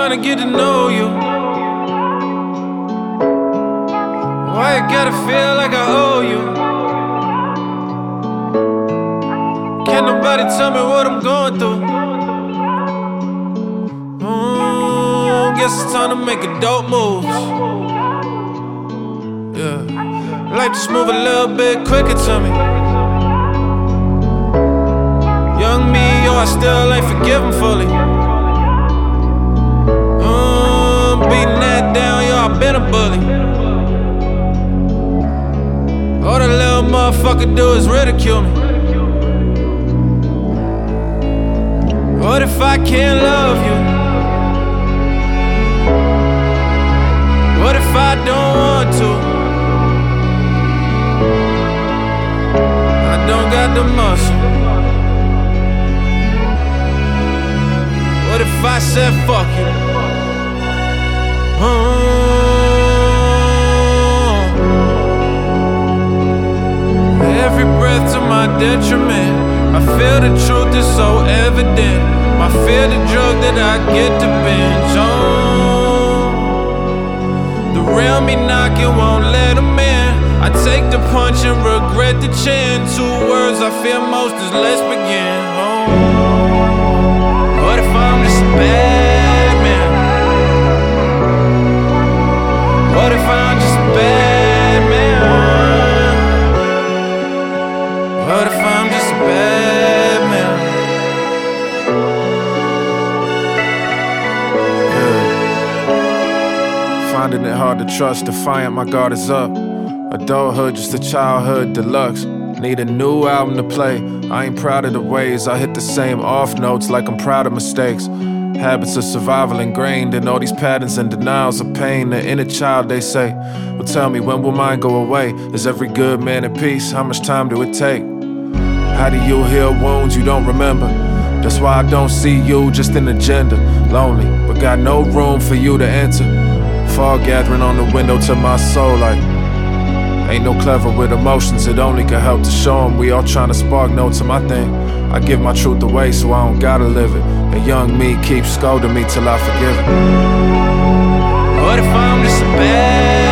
trying to get to know you. Why you gotta feel like I owe you? Can't nobody tell me what I'm going through. Guess it's time to make a dope move. Yeah, like just move a little bit quicker to me. Young me, yo, I still ain't forgiven fully. Beating that down, yo, I been a bully. All the little motherfucker do is ridicule me. What if I can't love you? What if I don't want to? I don't got the muscle. What if I said fuck you? Every breath to my detriment. I feel the truth is so evident. My fear the drug that I get to binge on. The real me knocking won't let them in. I take the punch and regret the chin. Two words I fear most is let's begin. What if I'm just a bad man? What if I'm just a bad man? What if I'm just a bad man? Yeah. Finding it hard to trust, defiant, my guard is up. Adulthood, just a childhood deluxe. Need a new album to play. I ain't proud of the ways I hit the same off notes like I'm proud of mistakes. Habits of survival ingrained in all these patterns and denials of pain. The inner child, they say. Well, tell me, when will mine go away? Is every good man at peace? How much time do it take? How do you heal wounds you don't remember? That's why I don't see you, just an agenda. Lonely, but got no room for you to enter. Fog gathering on the window to my soul like ain't no clever with emotions, it only can help to show them. We all trying to spark notes to my thing. I give my truth away so I don't gotta live it. And young me keeps scolding me till I forgive it. What if I'm just a bad